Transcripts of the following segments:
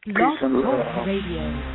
Peace and love. Radio.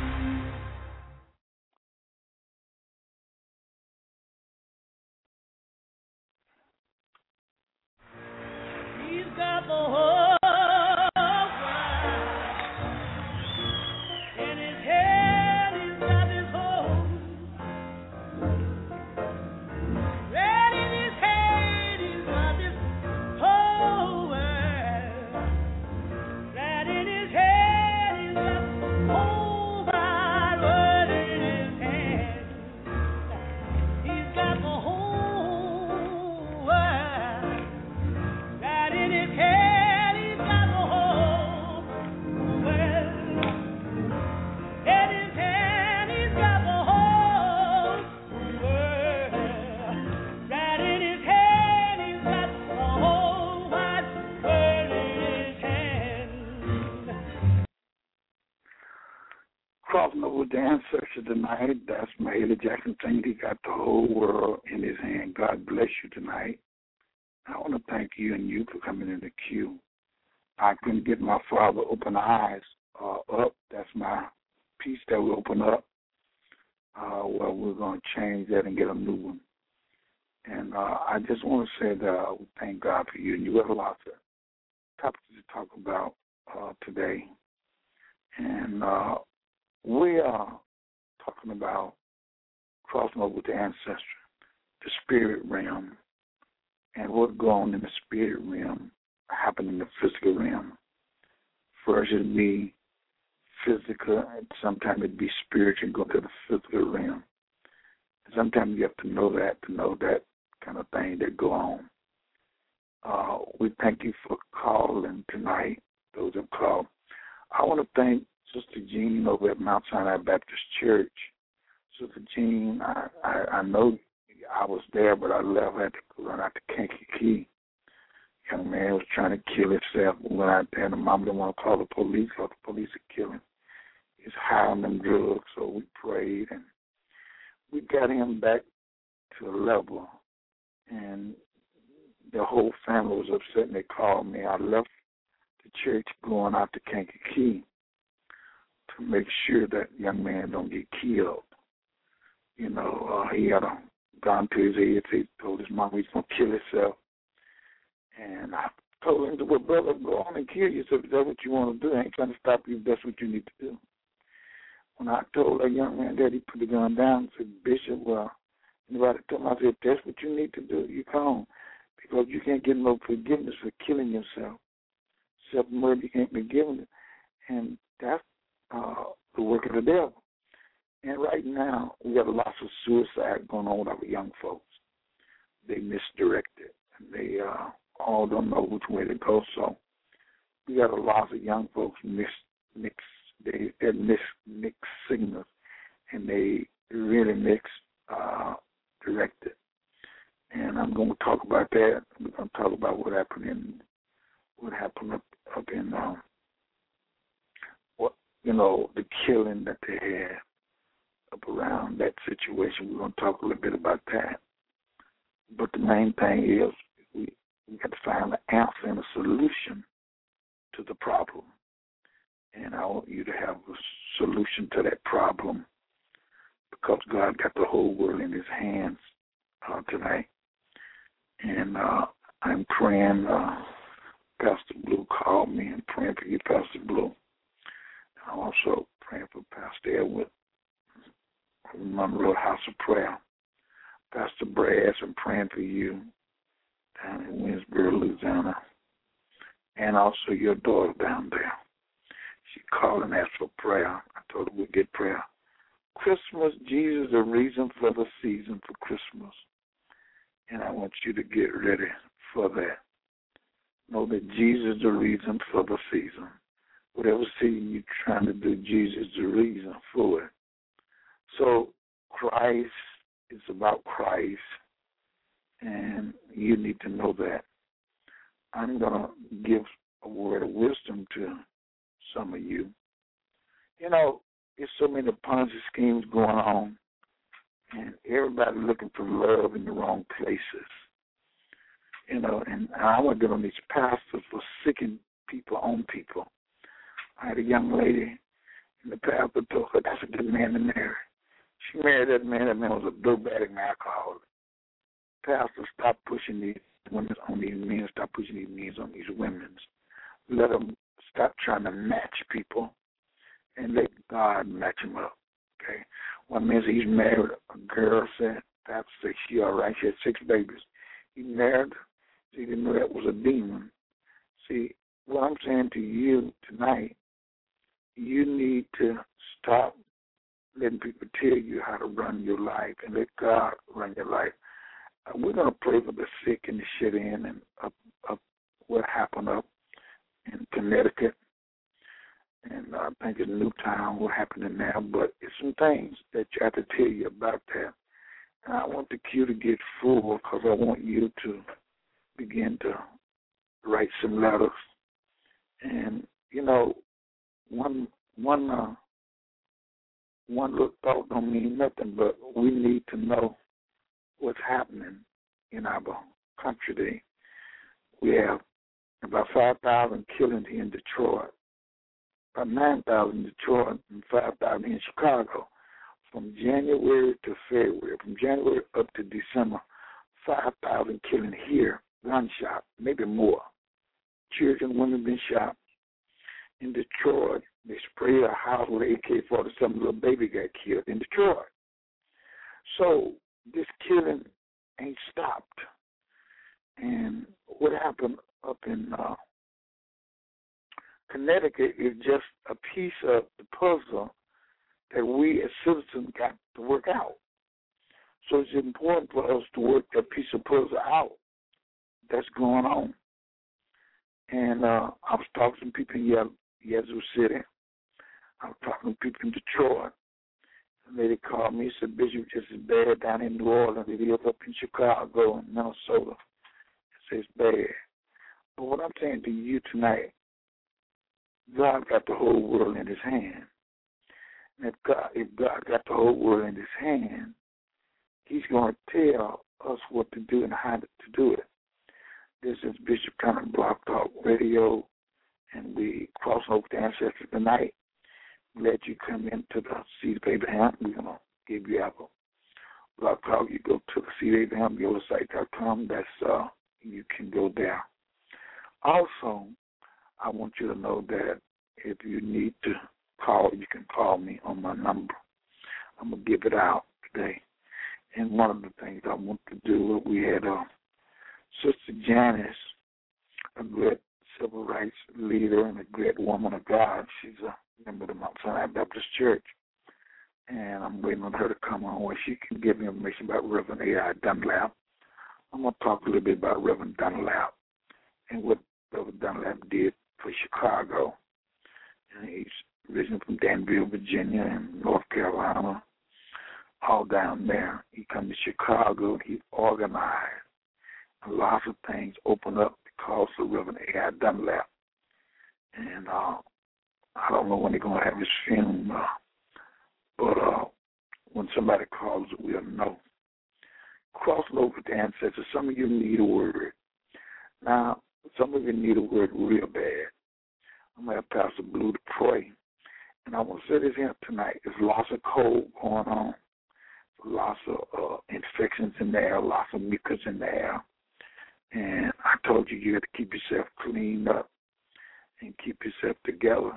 Crossing over with the ancestor tonight, that's Mahalia Jackson saying he got the whole world in his hand. God bless you tonight. I want to thank you and you for coming in the queue. I couldn't get my Father Open Eyes up. That's my piece that we open up. Well, we're going to change that and get a new one. And I just want to say that we thank God for you. And you have a lot of topics to talk about today. And we are talking about crossing over with the ancestry, the spirit realm, and what goes on in the spirit realm happen in the physical realm. First it'd be physical, and sometimes it'd be spiritual and go to the physical realm. And sometimes you have to know that kind of thing that go on. We thank you for calling tonight, those who called. I want to thank Sister Jean over at Mount Sinai Baptist Church. Sister Jean, I know I was there, but I left. I had to run out to Kankakee. Young man was trying to kill himself. Went out there, and the mom didn't want to call the police because the police would kill him. He's high on them drugs, so we prayed, and we got him back to a level. And the whole family was upset, and they called me. I left the church going out to Kankakee to make sure that young man don't get killed. You know, he had gone to his head. He told his mom he's going to kill himself. And I told him, well, brother, go on and kill yourself if that's what you want to do. I ain't trying to stop you if that's what you need to do. When I told that young man that, he put the gun down and said, Bishop, well, anybody told me, I said, if that's what you need to do, you come. Because you can't get no forgiveness for killing yourself. Self-murder, you can't be given it. And that's the work of the devil. And right now, we got a lot of suicide going on with our young folks. They misdirected. And they all don't know which way to go. So we got a lot of young folks mix signals, and they really directed. And I'm going to talk about that. We're going to talk about what happened up in the killing that they had up around that situation. We're going to talk a little bit about that. But the main thing is we got to find the answer and a solution to the problem. And I want you to have a solution to that problem because God got the whole world in his hands tonight. And I'm praying, Pastor Blue called me and praying for you, Pastor Blue. I'm also praying for Pastor Edward from Monroe House of Prayer. Pastor Brass, I'm praying for you down in Winsboro, Louisiana, and also your daughter down there. She called and asked for prayer. I told her we'd get prayer. Christmas, Jesus is the reason for the season for Christmas, and I want you to get ready for that. Know that Jesus is the reason for the season. Whatever season you're trying to do, Jesus is the reason for it. So Christ is about Christ, and you need to know that. I'm going to give a word of wisdom to some of you. You know, there's so many Ponzi schemes going on, and everybody looking for love in the wrong places. You know, and I want to get on these pastors for sicking people on people. I had a young lady And the pastor told her that's a good man to marry. She married that man. That man was a dope-addict and alcoholic. Pastor, stop pushing these women on these men. Stop pushing these men on these women. Let them stop trying to match people and let God match them up. Okay? One man said he's married. A girl said, Pastor said she all right. She had 6 babies. He married her. She didn't know that was a demon. See, what I'm saying to you tonight, you need to stop letting people tell you how to run your life and let God run your life. We're going to pray for the sick and the shut in and up what happened up in Connecticut. And I think in Newtown, what happened in there. But it's some things that you have to tell you about that. And I want the queue to get full because I want you to begin to write some letters. And, you know, one little thought don't mean nothing, but we need to know what's happening in our country today. We have about 5,000 killings here in Detroit, about 9,000 in Detroit and 5,000 in Chicago. From January to February, from January up to December, 5,000 killing here, gunshot, maybe more. Children, women been shot. In Detroit, they sprayed a house with an AK-47, little baby got killed in Detroit. So this killing ain't stopped. And what happened up in Connecticut is just a piece of the puzzle that we as citizens got to work out. So it's important for us to work that piece of puzzle out that's going on. And I was talking to people in Yazoo City. I was talking to people in Detroit. A lady called me and said, Bishop, just as bad down in New Orleans. It is up in Chicago and Minnesota. It's bad. But what I'm saying to you tonight, God got the whole world in his hand. And if God got the whole world in his hand, he's going to tell us what to do and how to do it. This is Bishop Turner Blog Talk Radio, and we cross over the ancestors tonight. Let you come into the Seed of Abraham. We're going to give you our Blog Talk. You go to the Seed of Abraham, yolasite.com. That's you can go there. Also, I want you to know that if you need to call, you can call me on my number. I'm going to give it out today. And one of the things I want to do, we had Sister Janice, a great civil rights leader and a great woman of God. She's a member of the Mount Sinai Baptist Church. And I'm waiting on her to come on where she can give me information about Reverend A.I. Dunlap. I'm going to talk a little bit about Reverend Dunlap and what Reverend Dunlap did for Chicago. And he's originally from Danville, Virginia, and North Carolina, all down there. He come to Chicago and he organized a lot of things opened up because of Reverend A.I. Dunlap. And I don't know when they're going to have his funeral, but when somebody calls it, we'll know. Crossing over the ancestors, some of you need a word. Now, some of you need a word real bad. I'm going to have Pastor Blue to pray. And I want to say this here tonight. There's lots of cold going on, lots of infections in the air, lots of mucus in the air. And I told you you have to keep yourself cleaned up and keep yourself together.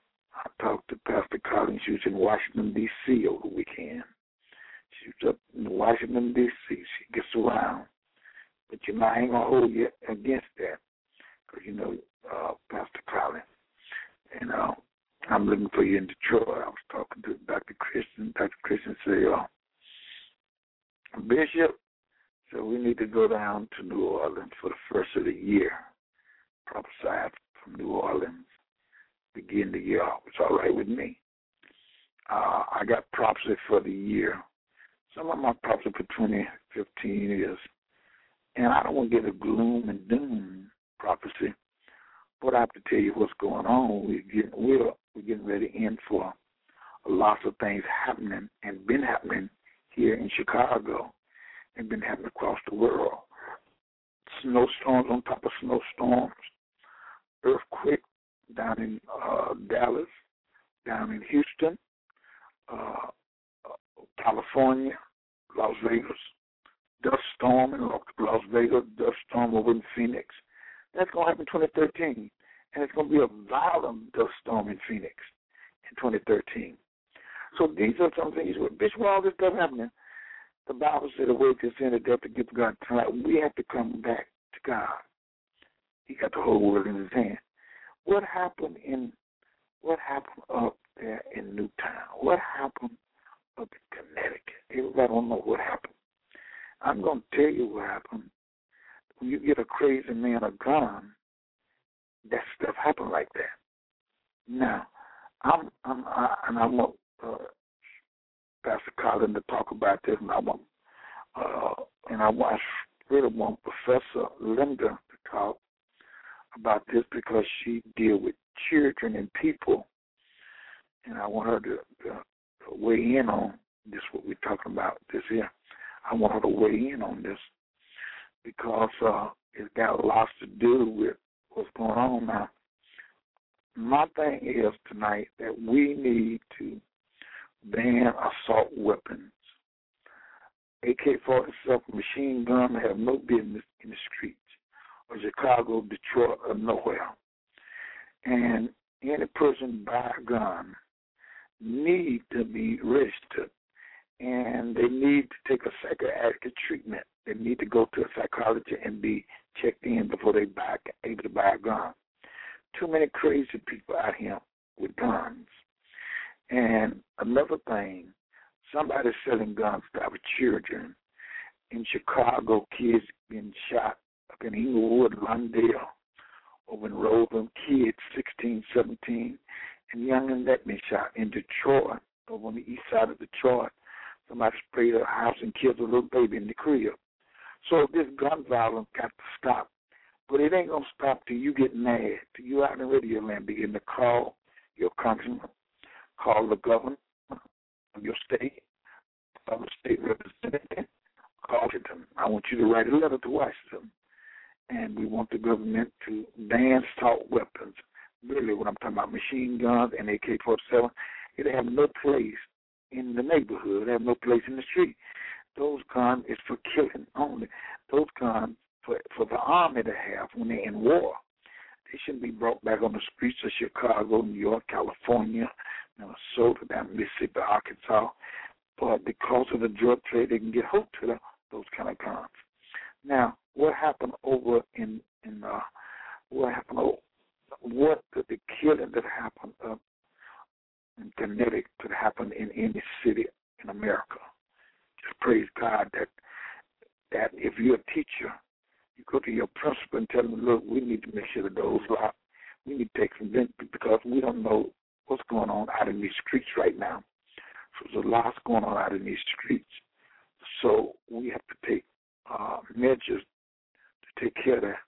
I talked to Pastor Collins. She was in Washington, D.C. over the weekend. She was up in Washington, D.C. She gets around. But, you know, I ain't going to hold you against that because, you know, Pastor Collins. And I'm looking for you in Detroit. I was talking to Dr. Christian. Dr. Christian said, Bishop, so we need to go down to New Orleans for the first of the year. Prophesied from New Orleans, begin the year off. It's all right with me. I got prophecy for the year. Some of my prophecy for 2015 is, and I don't want to get a gloom and doom prophecy, but I have to tell you what's going on. We're getting ready in for a lot of things happening and been happening here in Chicago and been happening across the world. Snowstorms on top of snowstorms, earthquake down in Dallas, down in Houston, California, Las Vegas, dust storm in Las Vegas, dust storm over in Phoenix. That's going to happen in 2013. And it's going to be a violent dust storm in Phoenix in 2013. So these are some things. Bishop, all this stuff happening, the Bible said the way to sin is death, to give to God tonight. We have to come back to God. He got the whole world in his hand. What happened up there in Newtown? What happened up in Connecticut? Everybody don't know what happened. I'm going to tell you what happened. When you get a crazy man a gun, that stuff happen like that. Now, I want Pastor Colin to talk about this, and I really want Professor Linda to talk about this because she deals with children and people, and I want her to weigh in on this, what we're talking about this here. I want her to weigh in on this because it's got lots to do with what's going on now. My thing is tonight that we need to ban assault weapons. AK-47 machine gun have no business in the streets of Chicago, Detroit, or nowhere. And any person buy a gun need to be registered, and they need to take a psychiatric treatment. They need to go to a psychologist and be checked in before they able to buy a gun. Too many crazy people out here with guns. And another thing, somebody's selling guns to our children. In Chicago, kids being shot up in Inglewood, Lawndale, over in Roseland, kids 16, 17, and young that been shot. In Detroit, over on the east side of Detroit, somebody sprayed a house and killed a little baby in the crib. So this gun violence got to stop. But it ain't going to stop till you get mad, till you out in the radio land begin to call your congressman, call the governor of your state, call the state representative, call them. I want you to write a letter to Washington. And we want the government to ban assault weapons. Really, what I'm talking about, machine guns and AK-47, they have no place in the neighborhood. They have no place in the street. Those guns is for killing only. Those guns for the army to have when they're in war. They shouldn't be brought back on the streets of Chicago, New York, California, Minnesota, down Mississippi, Arkansas. But because of the drug trade, they can get hold to those kind of guns. Now, what happened over what did the killing that happened up in Connecticut could happen in any city in America? Just praise God that if you're a teacher, you go to your principal and tell them, look, we need to make sure the doors locked. We need to take some because we don't know what's going on out in these streets right now. So there's a lot going on out in these streets. So we have to take measures to take care of that.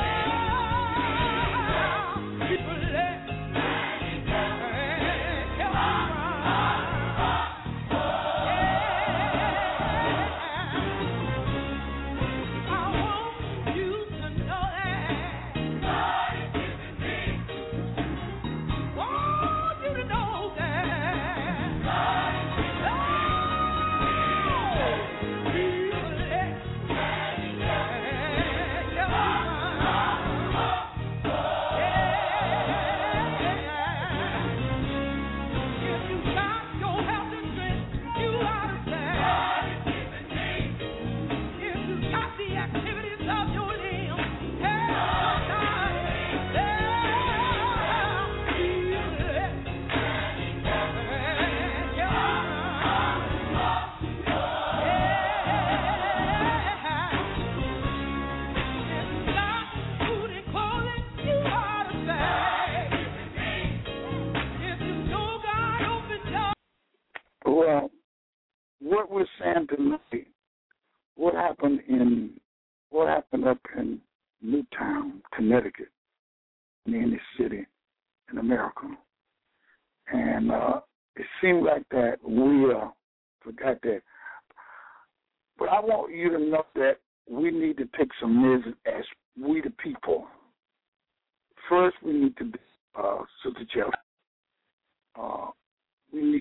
People let what happened up in Newtown, Connecticut, in any city in America. And it seemed like that we forgot that. But I want you to know that we need to take some measures as we the people. First, we need to be, Sister Chelsea, we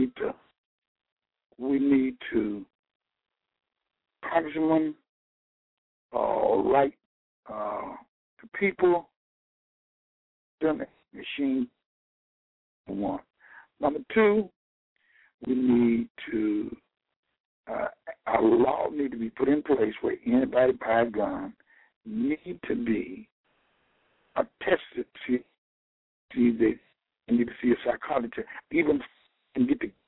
need to, Congressman, right, the people, them machine, one. Number two, we need to, our law need to be put in place where anybody buy a gun need to be attested to see that you need to see a psychologist, even and get the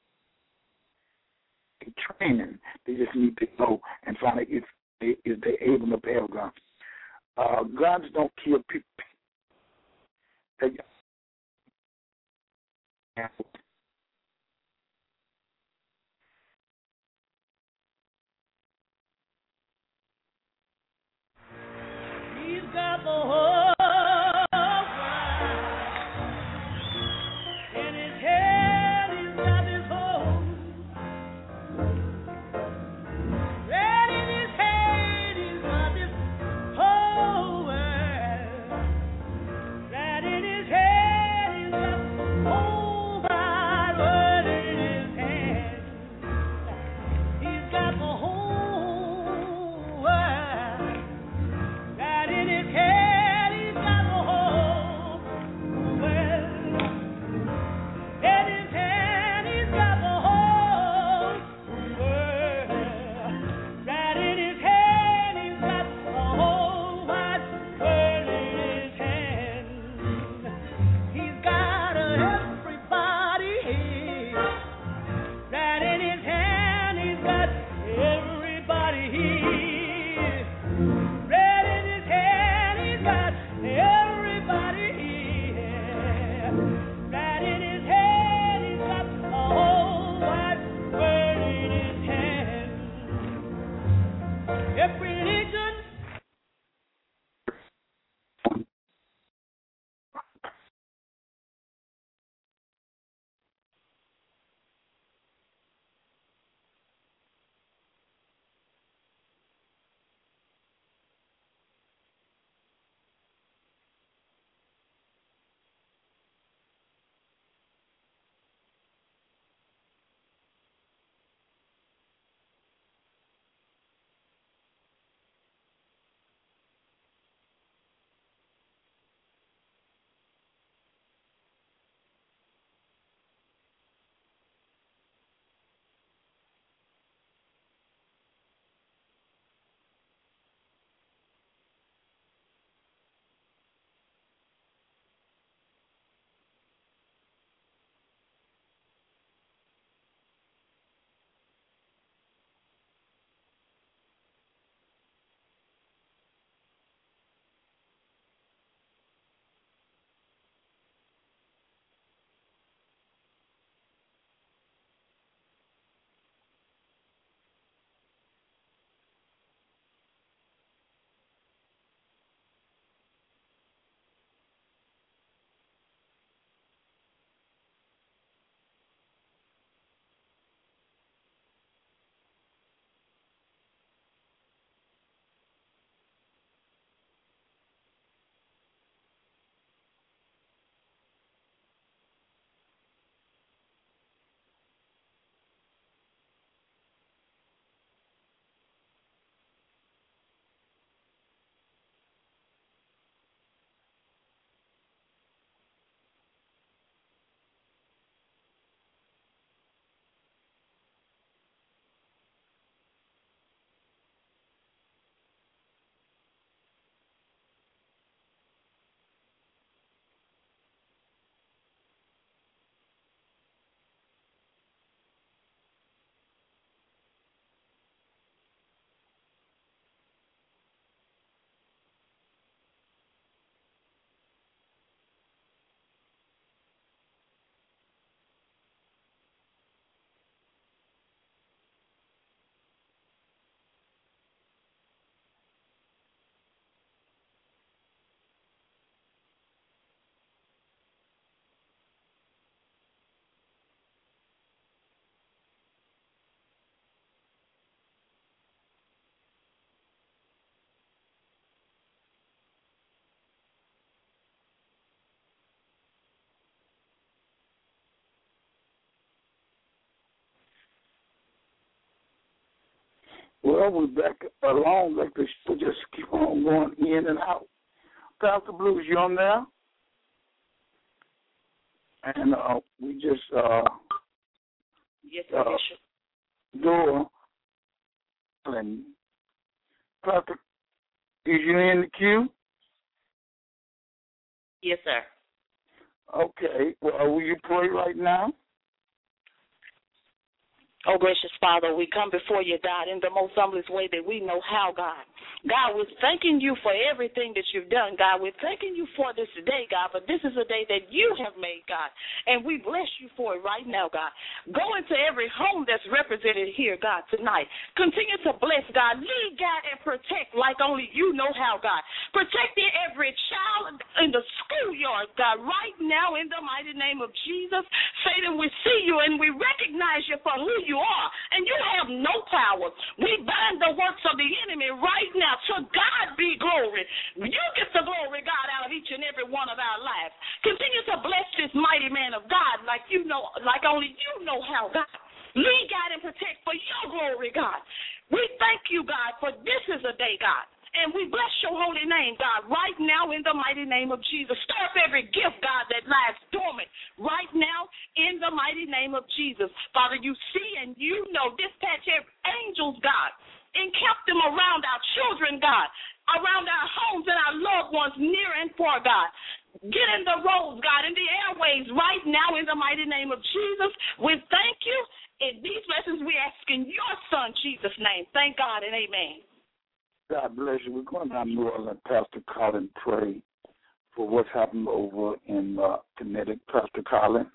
training. They just need to go and find out if they're able to have guns. Guns don't kill people. He's got the whole in his head. He's got his whole red in his head. He's got his whole world. Red in his head. He's got the whole wide world in his hand. He's got the whole world. Right in his head, he's got the whole world. In his hand, he's got the whole world. Right in his hand, he's got the whole wide world in his hand. He's got everybody here. Right in his hand, he's got everybody here. Right in his hand, he's got everybody here. Right in his hand, he's got the whole wide world in his hand. Every religion, Well, we're back along. Like the show just keep on going in and out. Pastor Blues, you on there? And we just yes, sir. door. And Pastor, is you in the queue? Yes, sir. Okay. Well, will you pray right now? Oh, gracious Father, we come before you, God, in the most humblest way that we know how, God. God, we're thanking you for everything that you've done, God. We're thanking you for this day, God, but this is a day that you have made, God, and we bless you for it right now, God. Go into every home that's represented here, God, tonight. Continue to bless, God. Lead, God, and protect like only you know how, God. Protect every child in the schoolyard, God, right now in the mighty name of Jesus. Satan, we see you and we recognize you for who you are, and you have no power. We bind the works of the enemy right now. To God be glory. You get the glory, God, out of each and every one of our lives. Continue to bless this mighty man of God like you know, like only you know how, God. Lead, God, and protect for your glory, God. We thank you, God, for this is a day, God. And we bless your holy name, God, right now in the mighty name of Jesus. Stir up every gift, God, that lies dormant right now in the mighty name of Jesus. Father, you see and you know. Dispatch angels, God. Encamp them around our children, God, around our homes and our loved ones near and far, God. Get in the roads, God, in the airways right now in the mighty name of Jesus. We thank you. In these blessings we ask in your son, Jesus' name. Thank God and amen. God bless you. We're going down to New Orleans. Pastor Colin pray for what's happened over in Connecticut. Pastor Colin.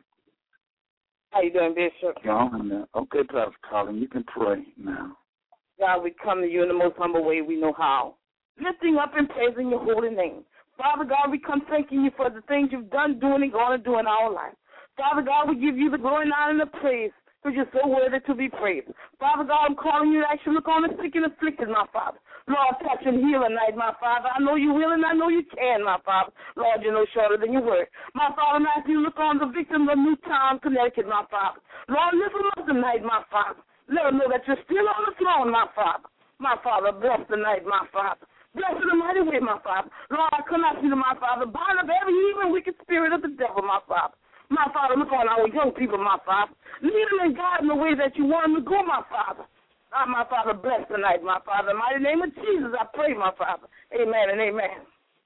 How you doing, Bishop? Okay, Pastor Colin, you can pray now. God, we come to you in the most humble way we know how, lifting up and praising your holy name. Father God, we come thanking you for the things you've done, doing, and going to do in our life. Father God, we give you the glory and honor and the praise, because you're so worthy to be praised. Father God, I'm calling you to actually look on the sick and afflicted, my Father. Lord, touch and heal tonight, my Father. I know you will and I know you can, my Father. Lord, you're no shorter than your word. My Father, I'm asking you to look on the victims of Newtown, Connecticut, my Father. Lord, lift them up tonight, my Father. Let them know that you're still on the throne, my Father. My Father, bless tonight, my Father. Bless in a mighty way, my Father. Lord, I come asking you, my Father, bind up every evil and wicked spirit of the devil, my Father. My Father, look on our young people, my Father. Lead them and guide them the way that you want them to go, my Father. My Father, bless tonight, my Father. In the mighty name of Jesus, I pray, my Father. Amen and amen.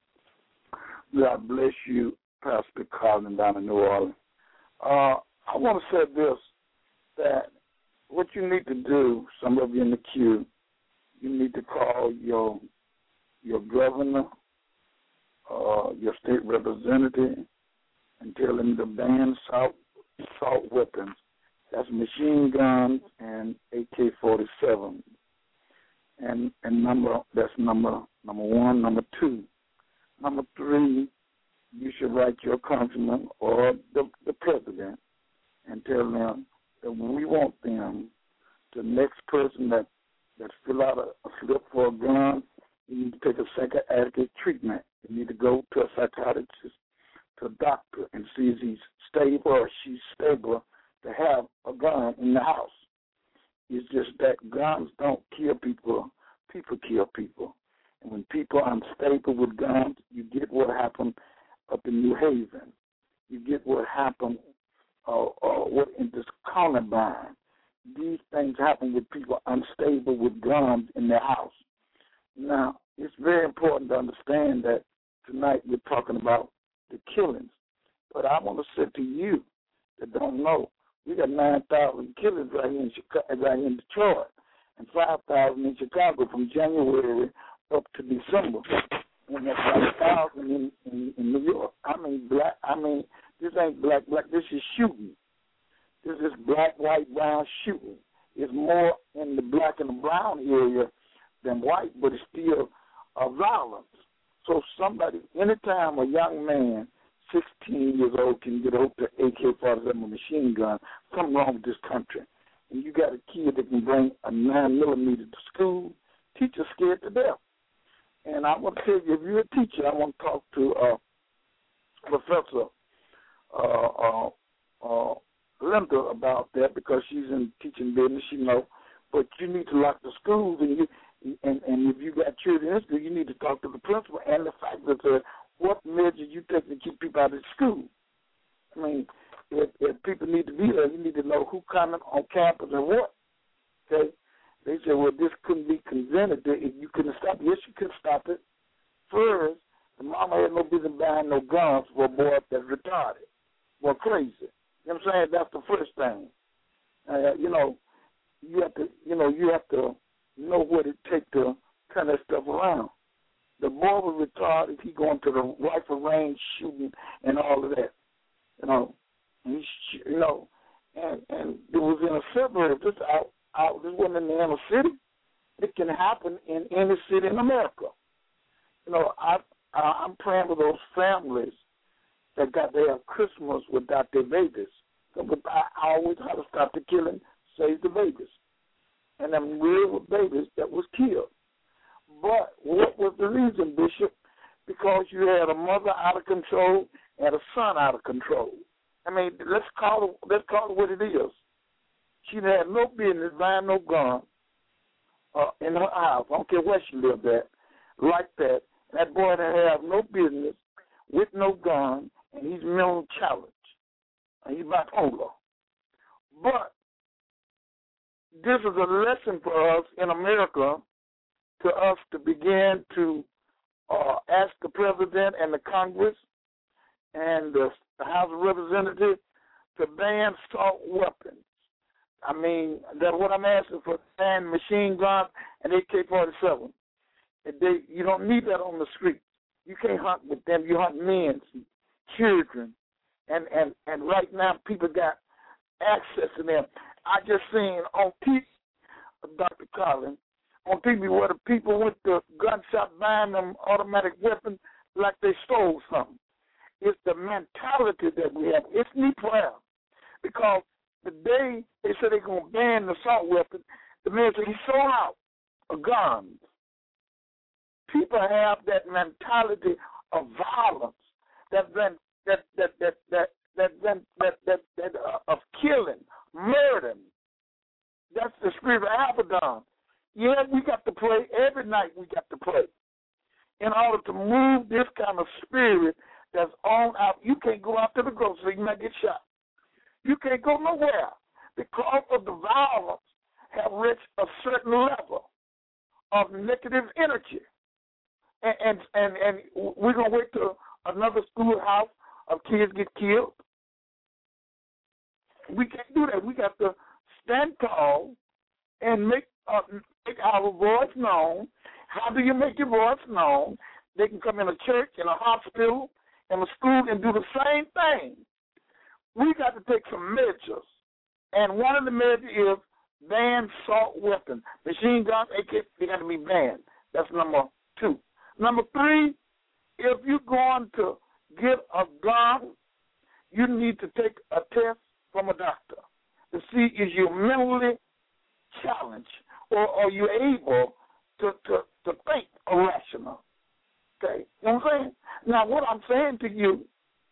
God bless you, Pastor Colin, down in New Orleans. I want to say this, that what you need to do, some of you in the queue, you need to call your governor, your state representative, and tell them to ban assault weapons. That's machine guns and AK-47. And that's number one. Number two. Number three, you should write your councilman or the president and tell them that we want them, the next person that fill out a slip for a gun, you need to take a psychiatric treatment. You need to go to a psychiatrist, to a doctor, and see if he's stable or she's stable to have a gun in the house. It's just that guns don't kill people. People kill people. And when people are unstable with guns, you get what happened up in New Haven. You get what happened what in this Columbine. These things happen with people unstable with guns in their house. Now, it's very important to understand that tonight we're talking about the killings. But I want to say to you that don't know, we got 9,000 killings right here in Detroit, and 5,000 in Chicago from January up to December, and that's 5,000 in New York. This ain't black. This is shooting. This is black, white, brown shooting. It's more in the black and the brown area than white, but it's still violence. So anytime a young man, 16 years old, can get over to AK-47 machine gun, something wrong with this country. And you got a kid that can bring a 9mm to school, teacher's scared to death. And I want to tell you, if you're a teacher, I want to talk to Professor Linda about that, because she's in teaching business. She knows but you need to lock the schools, and if you got children in school, you need to talk to the principal and the faculty. What measures you take to keep people out of school? I mean, if people need to be there, you need to know who coming on campus and what. Okay? They said, well, this couldn't be presented. You couldn't stop it. Yes, you could stop it. First, the mama had no business buying no guns for a boy that's retarded or crazy. You know what I'm saying? That's the first thing. You have to know what it takes to turn that stuff around. The boy was retarded. He going to the rifle range shooting and all of that. And it was in a suburb. This wasn't in the inner city. It can happen in any city in America. I'm praying for those families that got their Christmas without their babies. But I always try to stop the killing, save the babies. And I'm real with babies that was killed. But what was the reason, Bishop? Because you had a mother out of control and a son out of control. I mean, let's call it what it is. She had no business buying no gun in her house. I don't care where she lived at, like that. That boy didn't have no business with no gun, and he's mentally challenged. And he's bipolar. But this is a lesson for us in America, to us to begin to ask the president and the Congress and the House of Representatives to ban assault weapons. I mean, that's what I'm asking for, ban machine guns and AK-47. You don't need that on the street. You can't hunt with them. You hunt men, children, and right now people got access to them. I just seen on TV, Dr. Collins, on TV where the people went to gun shop buying them automatic weapons like they stole something. It's the mentality that we have. It's me prayer. Because the day they said they're going to ban the assault weapon, the man said he sold out of guns. People have that mentality of violence, of killing, murdering. That's the spirit of Abaddon. Yeah, we got to pray. Every night we got to pray. In order to move this kind of spirit that's on out, you can't go out to the grocery, you might get shot. You can't go nowhere because of the violence have reached a certain level of negative energy. And we're going to wait till another schoolhouse of kids get killed. We can't do that. We got to stand tall and make our voice known. How do you make your voice known? They can come in a church, in a hospital, in a school, and do the same thing. We got to take some measures. And one of the measures is ban assault weapons. Machine guns, AK, they got to be banned. That's number 2. Number 3, if you're going to get a gun, you need to take a test from a doctor to see is you mentally challenged or are you able to think irrational. Okay? You know what I'm saying? Now, what I'm saying to you,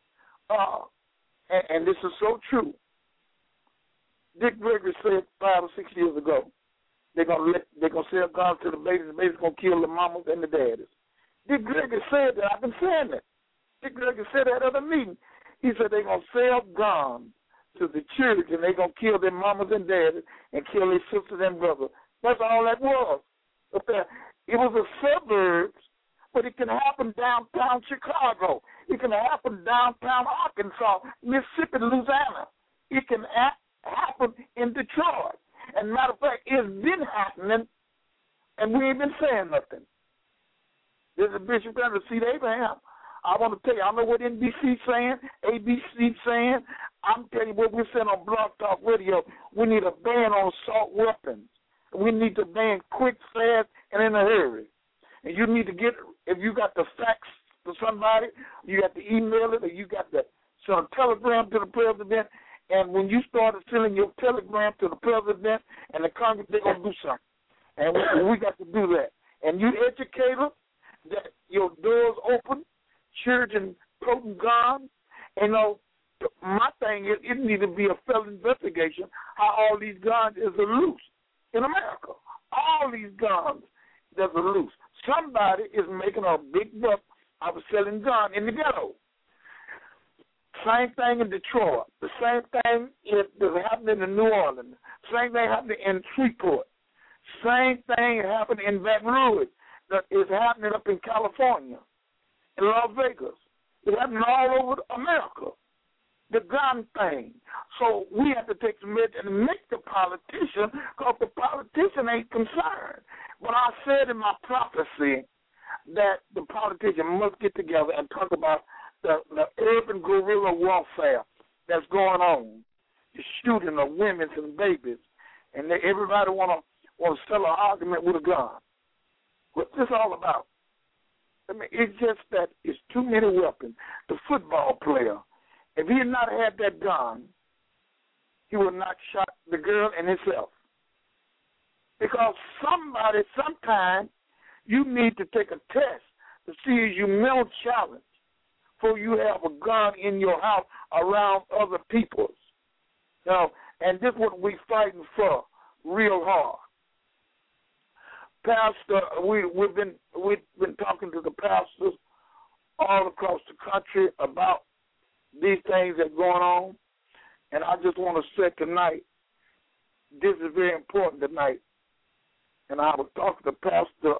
and this is so true, Dick Gregory said 5 or 6 years ago, they're gonna sell guns to the babies gonna kill the mamas and the daddies. Dick Gregory said that. I've been saying it. Dick Gregory said that at a meeting. He said they're gonna sell guns to the children. They're gonna kill their mamas and daddies and kill their sisters and brothers. That's all that was. It was a suburbs, but it can happen downtown Chicago. It can happen downtown Arkansas, Mississippi, Louisiana. It can happen in Detroit. And matter of fact, it's been happening, and we ain't been saying nothing. There's a Bishop under Seat Abraham. I want to tell you, I know what NBC saying, ABC saying. I'm telling you what we're saying on Blog Talk Radio. We need a ban on assault weapons. We need to ban quick, fast, and in a hurry. And you need to get, if you got the fax to somebody, you got to email it, or you got to send a telegram to the president. And when you started sending your telegram to the president and the Congress, they're going to do something. And we got to do that. And you educate them that your doors open, children toting guns. And my thing is, it needs to be a federal investigation how all these guns is loose. in America. All these guns that are loose. Somebody is making a big buck out of selling guns in the ghetto. Same thing in Detroit. The same thing is happening in New Orleans. Same thing happening in Freeport. Same thing happening in Baton Rouge. That is happening up in California, in Las Vegas. It's happening all over America. The gun thing. So we have to take some measures and make the politician, because the politician ain't concerned. But I said in my prophecy that the politician must get together and talk about the urban guerrilla warfare that's going on, the shooting of women and babies, and everybody want to settle an argument with a gun. What's this all about? I mean, it's just that it's too many weapons. The football player, if he had not had that gun, he would not shot the girl and himself. Because somebody, sometime, you need to take a test to see if you're mental challenged before you have a gun in your house around other people's. You know, and this is what we're fighting for real hard. Pastor, we've been talking to the pastors all across the country about these things that are going on, and I just want to say tonight, this is very important tonight. And I was talking to Pastor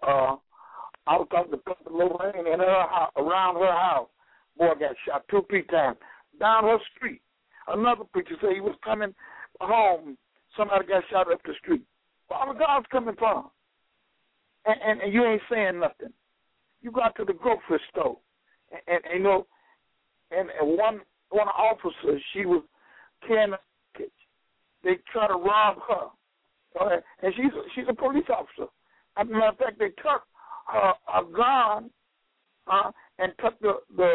Lorraine in her house, around her house. Boy got shot 2-3 times down her street. Another preacher said he was coming home. Somebody got shot up the street. Where God's coming from? And you ain't saying nothing. You got to the grocery store, and you know, and one officer, she was carrying a package. They try to rob her, and she's a police officer. As a matter of fact, they took her a gun and took the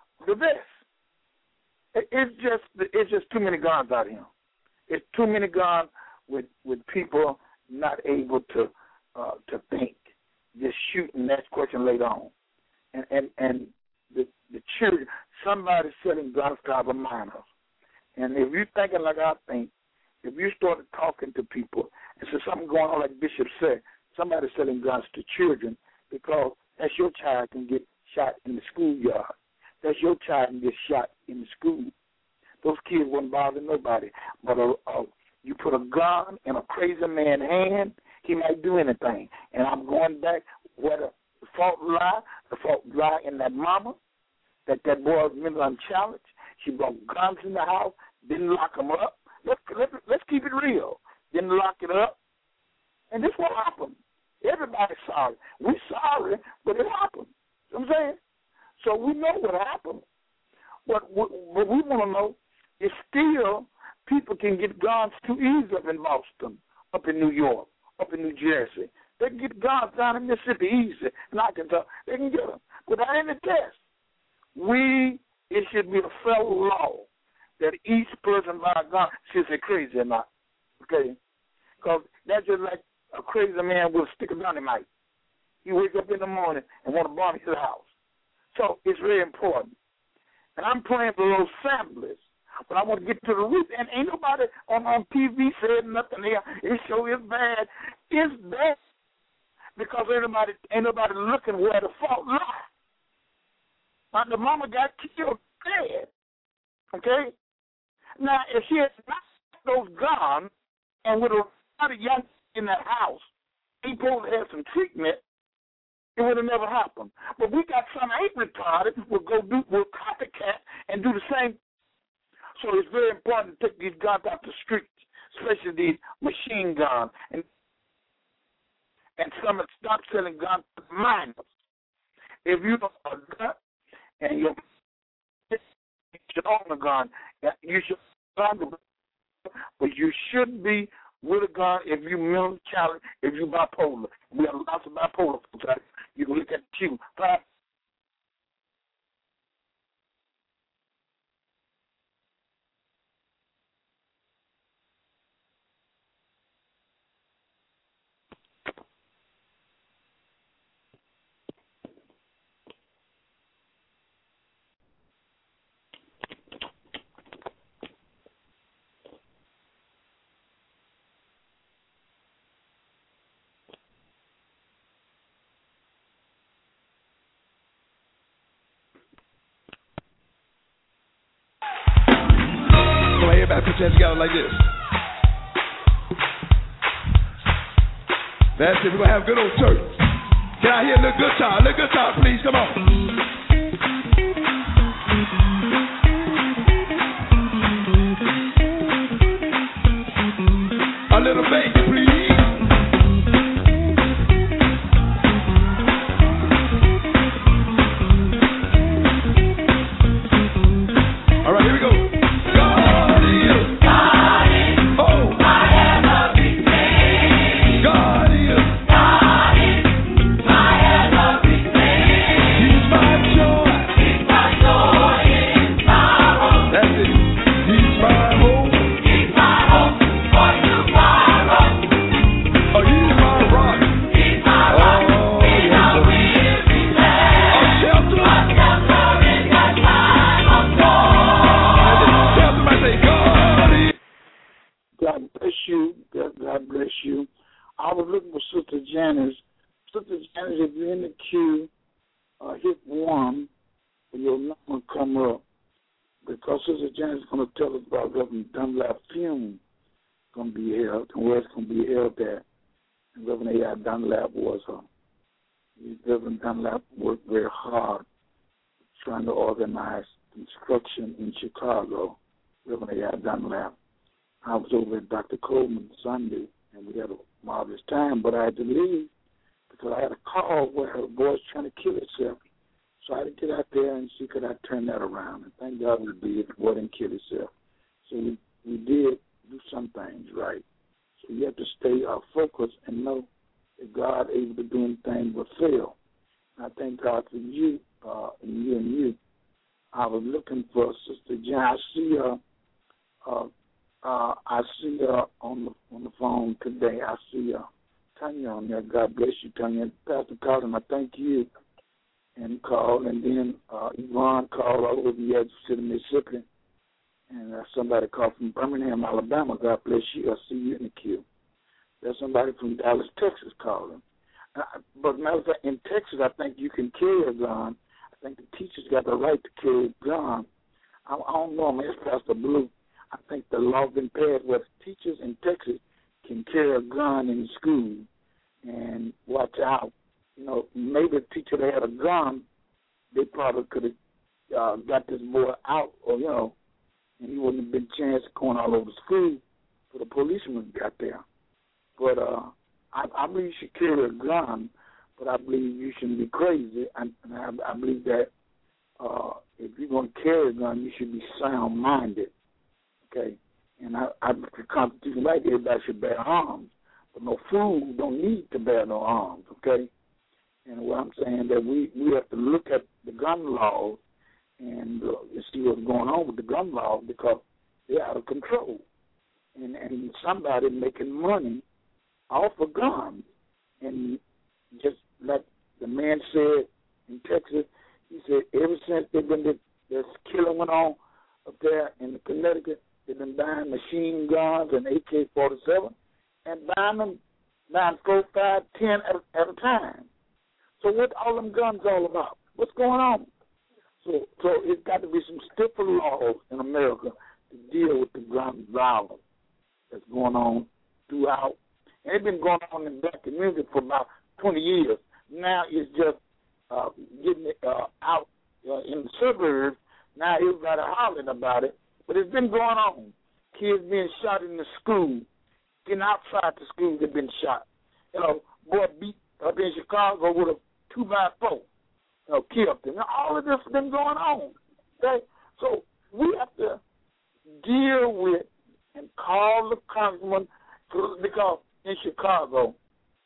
vest. It's just too many guns out here. It's too many guns with people not able to think. Just shooting, next question later on. And the children, somebody's selling guns to our minors. And if you're thinking like I think, if you started talking to people and there's something going on like Bishop said, somebody's selling guns to children because that's your child can get shot in the schoolyard. That's your child can get shot in the school. Those kids wouldn't bother nobody. But you put a gun in a crazy man's hand, he might do anything. And I'm going back where the fault lie in that mama, that boy was mentally unchallenged. She brought guns in the house, didn't lock them up. Let's keep it real. Didn't lock it up. And this what happened. Everybody's sorry. We're sorry, but it happened. You know what I'm saying? So we know what happened. But what we want to know is still people can get guns too easy up in Boston, up in New York, up in New Jersey. They can get guns down in Mississippi easy, in Arkansas. They can get them without any test. It should be a federal law that each person buy a gun, should say crazy or not, okay? Because that's just like a crazy man will stick a dynamite. He wake up in the morning and want to bomb his house. So it's very important. And I'm praying for those families. But I want to get to the root. And ain't nobody on TV said nothing here. It sure is bad. It's bad because ain't nobody looking where the fault lies. Now, the mama got killed dead. Okay? Now, if she had not those guns and would have had a young in that house, he supposed to have some treatment, it would have never happened. But we got some ain't retarded will copycat and do the same. So it's very important to take these guns out the streets, especially these machine guns, and some stop selling guns to minors. If you don't have a gun and you should own a gun, you should but you shouldn't be with a gun if you mentally challenged, if you bipolar. We have lots of bipolar folks out. You can look at you. Everybody put your hands together like this. That's it. We're going to have a good old church. Can I hear a little guitar? A little guitar, please. Come on. A little bass, please. All right, here we go. God is. God is. Oh. My everything. God is. God is. My everything. He's my joy. He's my joy in sorrow. That's it. He's my hope. He's my hope for tomorrow. Oh, he's my rock. He's my rock. Oh, he's a weary land. A shelter. A shelter in the time of storm. God bless you. God bless you. I was looking for Sister Janice. Sister Janice, if you're in the queue, hit 1 and your number come up. Because Sister Janice is going to tell us about Reverend Dunlap funeral going to be held and where it's going to be held at. And Reverend A.I. Dunlap was Reverend Dunlap worked very hard trying to organize construction in Chicago. Reverend A.I. Dunlap. I was over at Dr. Coleman Sunday, and we had a marvelous time, but I had to leave because I had a call where a boy was trying to kill himself. So I had to get out there and see could I turn that around. And thank God we did. The boy didn't kill himself. So we did do some things right. So you have to stay focused and know that God is able to do anything but fail. And I thank God for you and you. I was looking for Sister Jan. I see her on the phone today. I see Tanya on there. God bless you, Tanya. Pastor Collins, I thank you. And called, and then Yvonne called all over the edge of Mississippi. And somebody called from Birmingham, Alabama. God bless you. I see you in the queue. There's somebody from Dallas, Texas calling. But matter of fact, in Texas, I think you can carry a gun. I think the teachers got the right to carry a gun. I don't know, man. It's Pastor Blue. I think the law been passed where teachers in Texas can carry a gun in school. And watch out. You know, maybe a teacher that had a gun, they probably could have got this boy out, or, you know, and he wouldn't have been a chance of going all over school for the policeman got there. But I believe you should carry a gun, but I believe you shouldn't be crazy. And I believe that if you're going to carry a gun, you should be sound-minded, okay? And the Constitution, like everybody should bear arms, but no fool don't need to bear no arms, okay? And what I'm saying that we have to look at the gun laws and see what's going on with the gun laws because they're out of control. And somebody making money off of guns. And just like the man said in Texas, he said ever since this killing went on up there in Connecticut, they've been buying machine guns and AK-47 and buying 4, 5, 10 at a time. So what all them guns all about? What's going on? So it's got to be some stiffer laws in America to deal with the gun violence that's going on throughout. And it's been going on in black community for about 20 years. Now it's just getting it out in the suburbs. Now everybody hollering about it. But it's been going on. Kids being shot in the school. Getting outside the school, they've been shot. You know, boy beat up in Chicago with a 2x4, killed them. Now, all of this has been going on. Okay? So we have to deal with and call the congressman because in Chicago,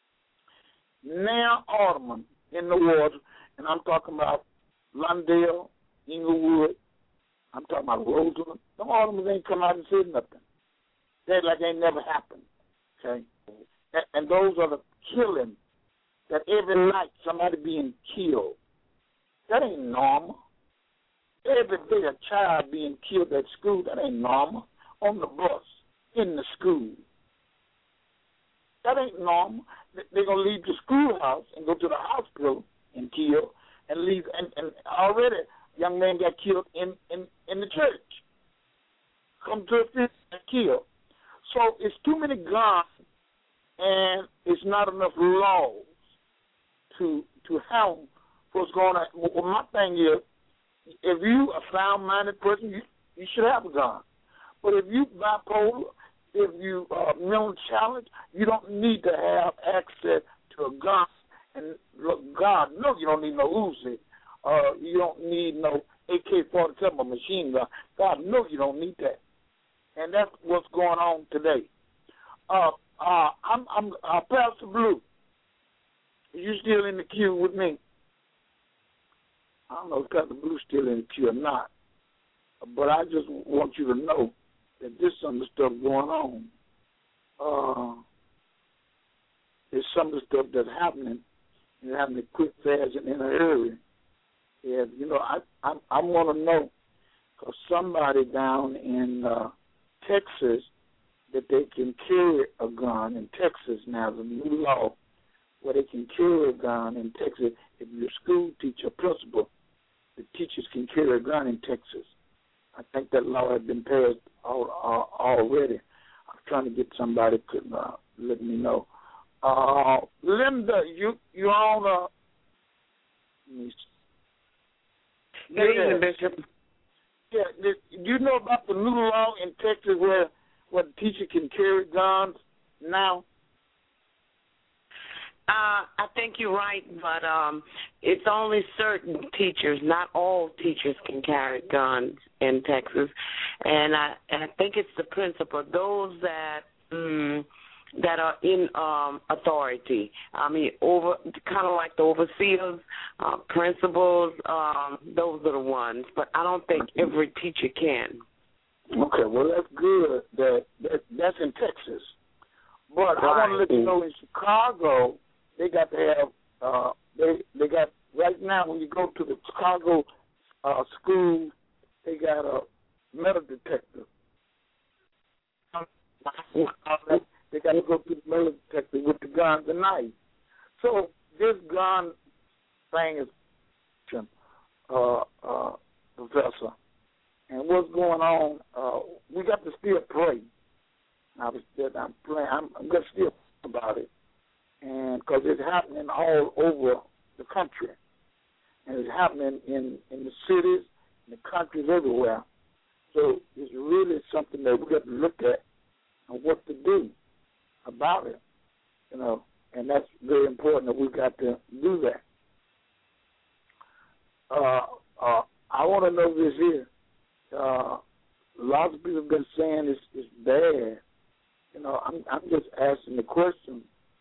now aldermen in the wards, and I'm talking about Lundale, Inglewood, I'm talking about Roseland, them aldermen ain't come out and said nothing. They like ain't never happened. Okay? And those are the killing. That every night somebody being killed. That ain't normal. Every day a child being killed at school, that ain't normal. On the bus, in the school. That ain't normal. They're going to leave the schoolhouse and go to the hospital and kill and leave. And already a young man got killed in the church. Come to offend and kill. So it's too many guns, and it's not enough laws to handle what's going on. Well, my thing is, if you a sound-minded person, you should have a gun. But if you bipolar, if you mental challenged, you don't need to have access to a gun. And look, God, no, you don't need no Uzi. You don't need no AK-47 or machine gun. God, no, you don't need that. And that's what's going on today. I'm Pastor Blue. You still in the queue with me? I don't know if Pastor Blue's still in the queue or not, but I just want you to know that there's some of the stuff going on. There's some of the stuff that's happening, and happening quick, fast, and in a hurry. And, you know, I want to know, because somebody down in Texas, that they can carry a gun in Texas now. There's a new law where they can carry a gun in Texas. If you're a school teacher, principal, the teachers can carry a gun in Texas. I think that law has been passed already. I'm trying to get somebody to let me know. Linda, you on? Good evening, Bishop. Yeah, do you know about the new law in Texas where the teacher can carry guns now? I think you're right, but it's only certain teachers. Not all teachers can carry guns in Texas, and I think it's the principal. Those that are in authority. I mean, kind of like the overseers, principals. Those are the ones, but I don't think every teacher can. Okay, well that's good. That's in Texas, but right. I want to let you know in Chicago. They got to have, they got, right now when you go to the Chicago school, they got a metal detector. They got to go to the metal detector with the gun, the knife. So this gun thing is, Professor, and what's going on, we got to still pray. I'm going to still about it. And because it's happening all over the country, and it's happening in the cities, in the countries, everywhere. So it's really something that we got to look at and what to do about it, you know. And that's very important that we got to do that. I want to know this here. Lots of people have been saying it's bad. You know, I'm just asking the question.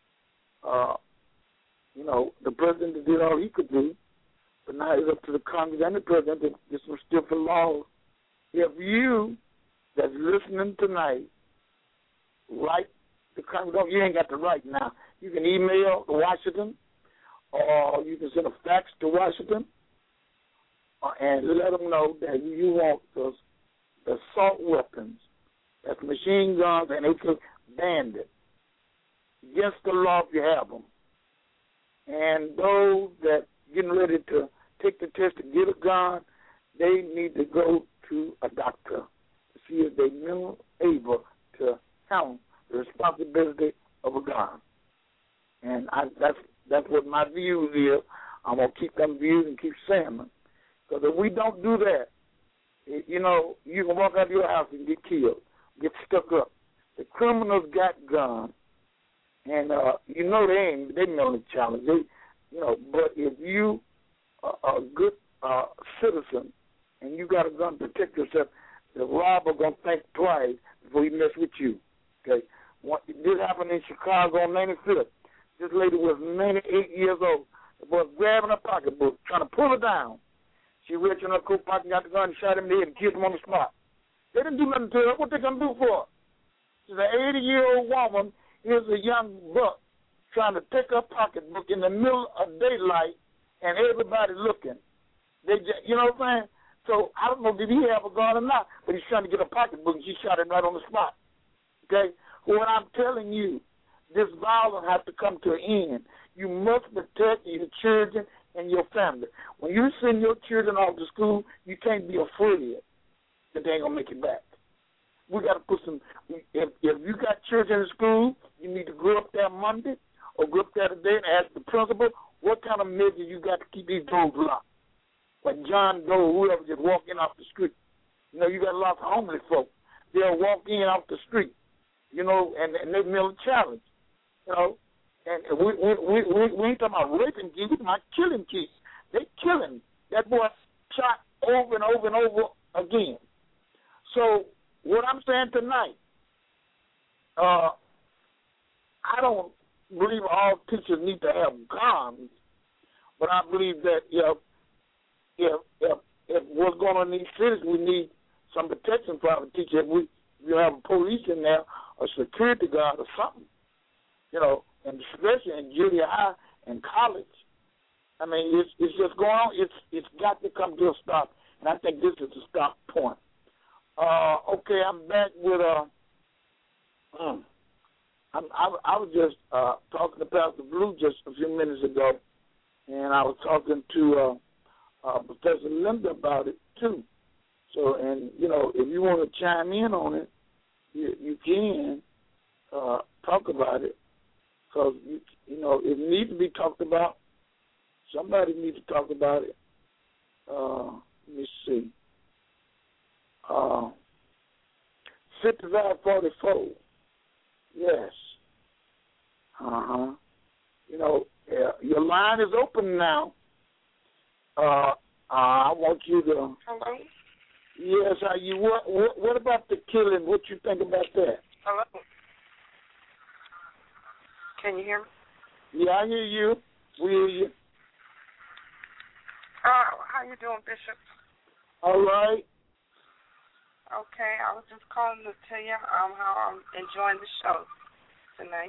You know, the president did all he could do, but now it's up to the Congress and the president to get some stiffer laws. If you that's listening tonight write the Congress, you ain't got to write now. You can email to Washington, or you can send a fax to Washington, and let them know that you want the assault weapons, that's machine guns and AK bandits. Against the law if you have them. And those that getting ready to take the test to get a gun, they need to go to a doctor to see if they're mentally able to handle the responsibility of a gun. And that's what my view is. I'm going to keep them views and keep saying them. Because if we don't do that, you know, you can walk out of your house and get killed, get stuck up. The criminals got guns. And, you know, they mentally challenged. You know, but if you are a good citizen and you got a gun to protect yourself, the robber going to think twice before he mess with you. Okay? This happened in Chicago on 95th. This lady was 98 years old. The boy was grabbing her pocketbook, trying to pull her down. She reached in her coat pocket, got the gun, and shot him in the head and killed him on the spot. They didn't do nothing to her. What they going to do for her? She's an 80-year-old woman. Here's a young buck trying to take her pocketbook in the middle of daylight and everybody looking. You know what I'm saying? So I don't know, did he have a gun or not, but he's trying to get a pocketbook and she shot him right on the spot. Okay? What I'm telling you, this violence has to come to an end. You must protect your children and your family. When you send your children off to school, you can't be afraid that they ain't going to make it back. We got to put some. If you got church in the school, you need to go up there Monday or go up there today and ask the principal what kind of measure you got to keep these doors locked. Like John Doe, whoever just walk in off the street. You know, you got a lot of homeless folk. They'll walk in off the street, you know, and they meal a challenge, you know. And we ain't talking about raping kids, we talking about killing kids. They killing. That boy shot over and over and over again. So what I'm saying tonight, I don't believe all teachers need to have guns, but I believe that if what's going on in these cities, we need some protection for our teachers. If we have a police in there, a security guard or something, you know, and especially in junior high and college. I mean, it's just going on. It's got to come to a stop, and I think this is the stop point. Okay, I'm back with I was just talking to Pastor Blue just a few minutes ago, and I was talking to Professor Linda about it too. So, and you know, if you want to chime in on it, you can talk about it, because you know it needs to be talked about. Somebody needs to talk about it. Let me see. 5544. Yes. You know, your line is open now. I want you to. Hello. Yes. Are you? What about the killing? What you think about that? Hello. Can you hear me? Yeah, I hear you. We hear you. How you doing, Bishop? All right. Okay, I was just calling to tell you how I'm enjoying the show tonight.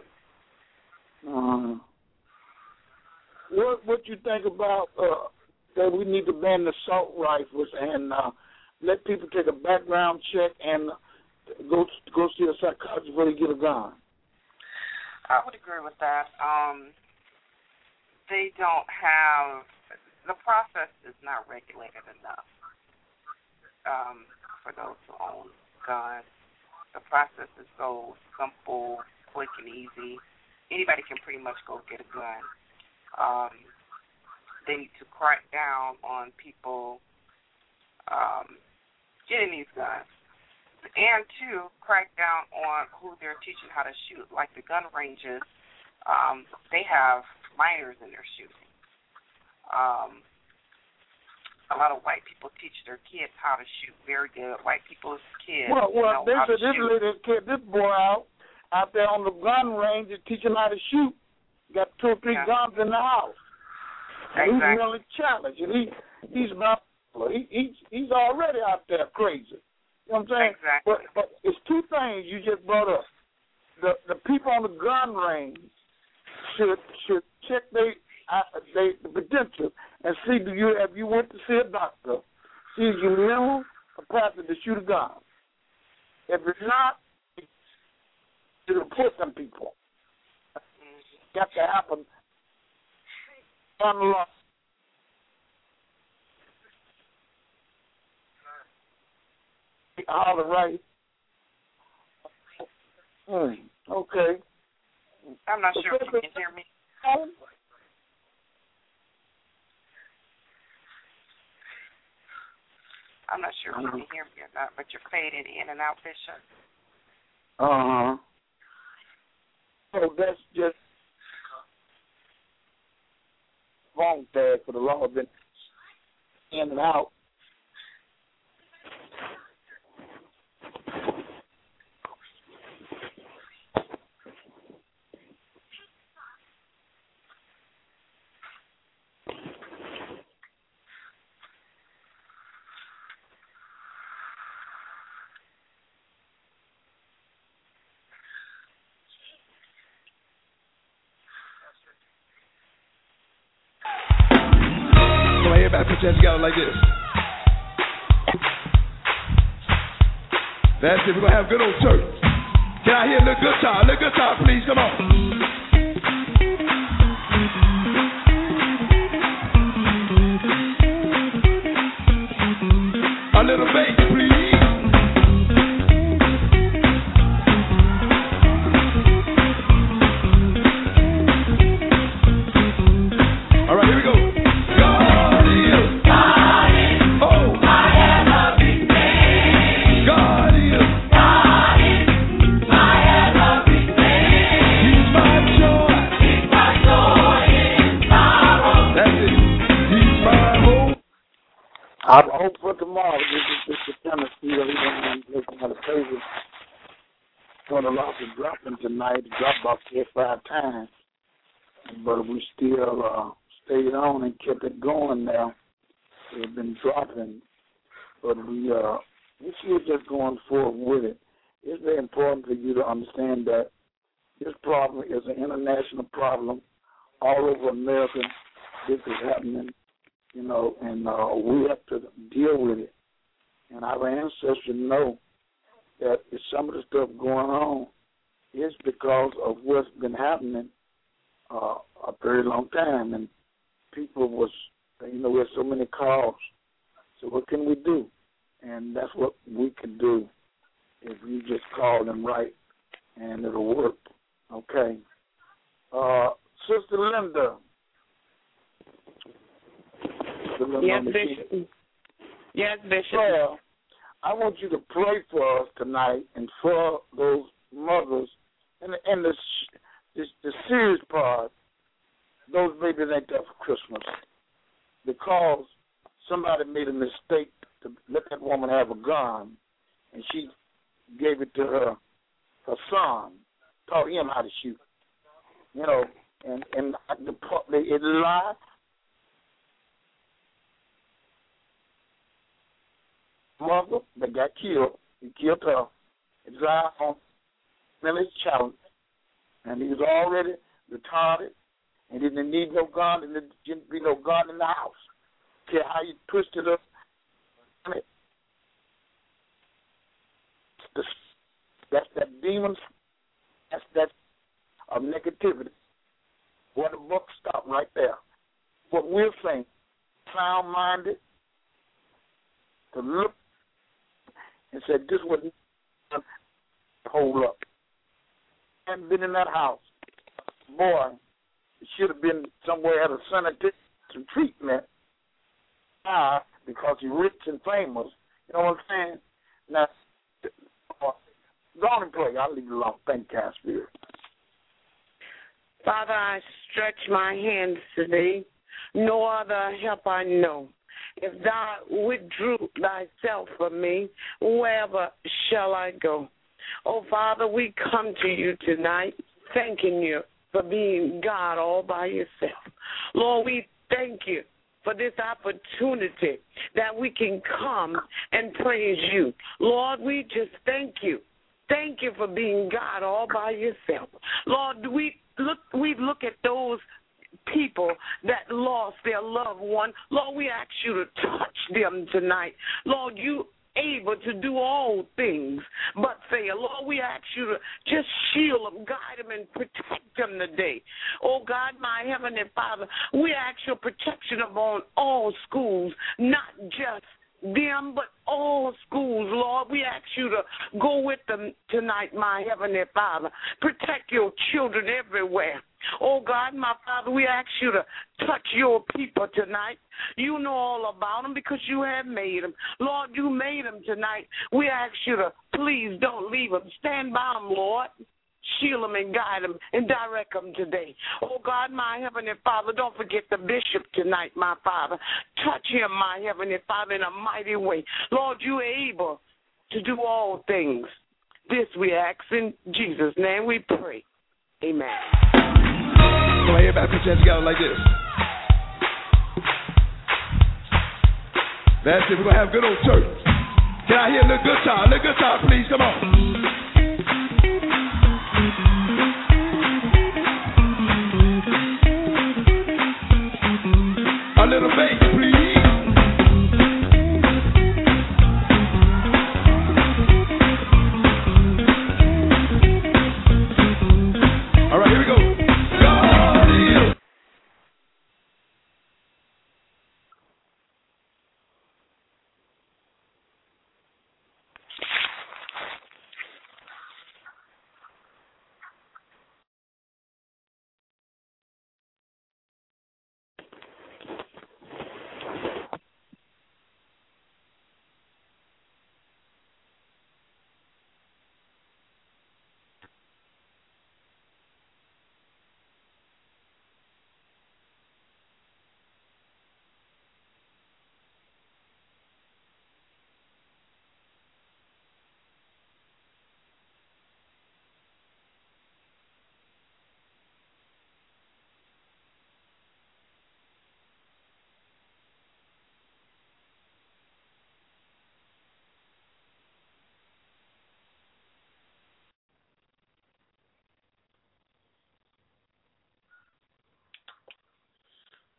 What you think about that we need to ban the assault rifles and let people take a background check and go see a psychologist before they get a gun? I would agree with that. They don't have the process is not regulated enough for those who own guns. The process is so simple, quick, and easy. Anybody can pretty much go get a gun. They need to crack down on people getting these guns. And, two, crack down on who they're teaching how to shoot. Like the gun ranges, they have minors in their shooting. A lot of white people teach their kids how to shoot very good. White people's kids well, know how to this shoot. lady kept this boy out there on the gun range and teaching how to shoot. Got 2 or 3 guns in the house. Exactly. He's really challenged. And he's already out there crazy. You know what I'm saying? Exactly. But it's 2 things you just brought up. The people on the gun range should check the potential and see if you went to see a doctor, see if you mental capacity to shoot a gun. If it's not, you report some people. It's got to happen. Unlocked. All right. Okay. I'm not sure if you can hear me. I'm not sure if you can hear me or not, but you're fading in and out, Bishop. So that's just phone tag for the law. Been in and out. Everybody put your hands together like this. That's it. We're going to have good old church. Can I hear a little guitar? A little guitar, please. Come on. A little bass, please. I hope for tomorrow. This is the Tennessee. Everyone looking at the paper. So the loss is dropping tonight. It dropped about 4 or 5 times. But we still stayed on and kept it going now. It's been dropping. But we still just going forward with it. It's very important for you to understand that this problem is an international problem. All over America, this is happening, and we have to deal with it. And our ancestors know that if some of the stuff going on is because of what's been happening a very long time. And people was, there's so many calls. So what can we do? And that's what we can do if you just call them right, and it'll work. Okay. Sister Linda. Yes, Bishop. Yes, Bishop. Well, I want you to pray for us tonight and for those mothers. And the serious part, those babies ain't there for Christmas because somebody made a mistake to let that woman have a gun, and she gave it to her son, taught him how to shoot. And it lied. Mother that got killed, he killed her. It died on Millie's challenge, and he was already retarded, and didn't need no gun, and there didn't be no gun in the house. Care how you twisted up. That's that demon. That's that of negativity. Well, the book stopped right there. What we're saying, sound-minded, to look and say, this was hold up. Hadn't been in that house. Boy, it should have been somewhere at a sanitarium treatment. Because he's rich and famous. You know what I'm saying? Now, go on and play. I'll leave it alone. Thank you, Spirit. Father, I stretch my hands to thee. No other help I know. If thou withdrew thyself from me, wherever shall I go? Oh, Father, we come to you tonight thanking you for being God all by yourself. Lord, we thank you for this opportunity that we can come and praise you. Lord, we just thank you. Thank you for being God all by yourself. Lord, we look at those people that lost their loved one. Lord, we ask you to touch them tonight. Lord, you able to do all things but fail. Lord, we ask you to just shield them, guide them, and protect them today. Oh, God, my Heavenly Father, we ask your protection upon all schools, not just them, but all schools, Lord. We ask you to go with them tonight, my Heavenly Father. Protect your children everywhere. Oh, God, my Father, we ask you to touch your people tonight. You know all about them because you have made them. Lord, you made them tonight. We ask you to please don't leave them. Stand by them, Lord. Shield them and guide them and direct them today. Oh, God, my Heavenly Father, don't forget the bishop tonight, my Father. Touch him, my Heavenly Father, in a mighty way. Lord, you are able to do all things. This we ask in Jesus' name we pray. Amen. Come on, everybody put your hands together like this. That's it. We're going to have a good old church. Can I hear a little good time? A little good time, please. Come on. A little bass, please. All right, here we go. God is.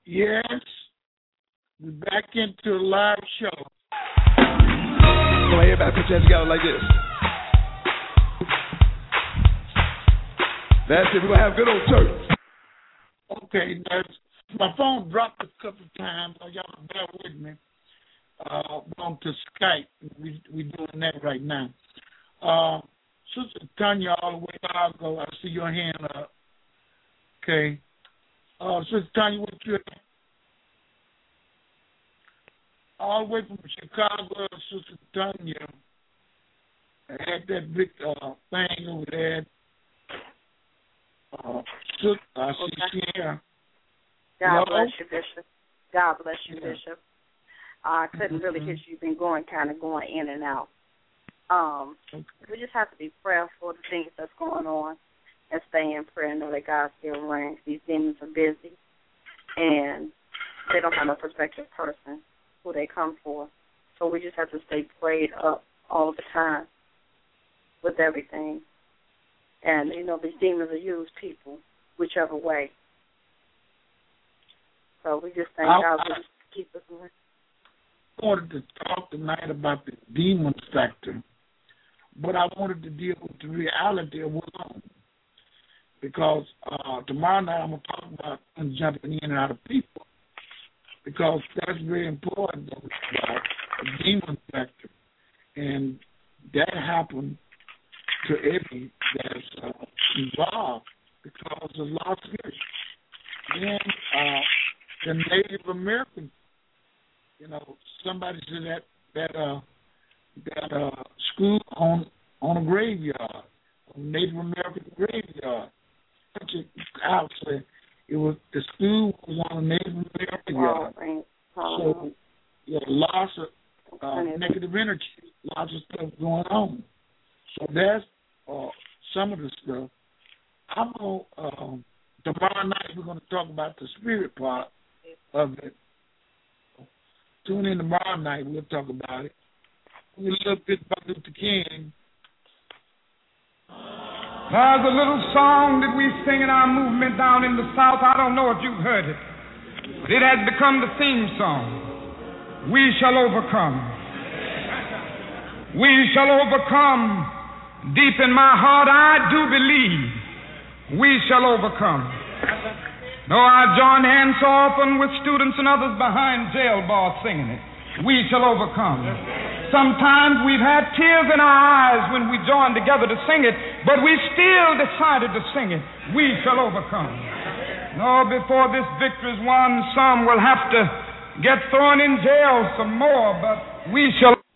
Yes, we're back into a live show. Come on, everybody put your hands together like this. That's it. We're going to have good old church. Okay, my phone dropped a couple of times. So y'all bear with me. We're on to Skype. We're doing that right now. Sister Tanya, all the way to Chicago. I see your hand up. Okay. Sister Tanya, what you have? All the way from Chicago, Sister Tanya. I had that big thing over there. I see she here. God bless you, Bishop. God bless you, Bishop. I couldn't really hear you. You've been going in and out. We just have to be prayerful for the things that's going on and stay in prayer and know that God still reigns. These demons are busy, and they don't have no prospective person who they come for. So we just have to stay prayed up all the time with everything. And, these demons will use people whichever way. So we just thank God for just keep us going. I wanted to talk tonight about the demon factor, but I wanted to deal with the reality of what's on. Because tomorrow night I'm going to talk about jumping in and out of people, because that's very important, about the demon factor. And that happened to every that's involved because of lost fish. Then the Native American, somebody said that school on a graveyard, a Native American graveyard. Actually, it was the school was on a Native American yard. So lots of negative energy, lots of stuff going on. So that's some of the stuff. I'm going tomorrow night we're going to talk about the spirit part of it. Tune in tomorrow night, we'll talk about it. A little bit about Luther King. There's a little song that we sing in our movement down in the South. I don't know if you've heard it, but it has become the theme song. We shall overcome. We shall overcome. Deep in my heart, I do believe we shall overcome. Though I join hands so often with students and others behind jail bars singing it, we shall overcome. Sometimes we've had tears in our eyes when we joined together to sing it, but we still decided to sing it. We shall overcome. No, before this victory is won, some will have to get thrown in jail some more, but we shall